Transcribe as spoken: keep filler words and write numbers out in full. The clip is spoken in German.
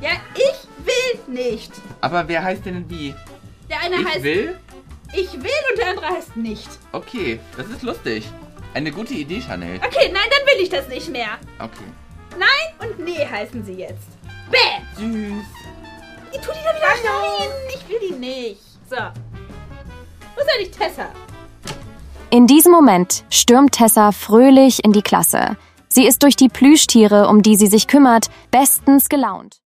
Ja, ich will nicht. Aber wer heißt denn wie? Der eine Ich heißt... will? Ich will und der andere heißt nicht. Okay, das ist lustig. Eine gute Idee, Chanel. Okay, nein, dann will ich das nicht mehr. Okay. Nein und nee heißen sie jetzt. Bäh! Süß. Die tut die da wieder rein. Ich will die nicht. So. Wo ist eigentlich Tessa? In diesem Moment stürmt Tessa fröhlich in die Klasse. Sie ist durch die Plüschtiere, um die sie sich kümmert, bestens gelaunt.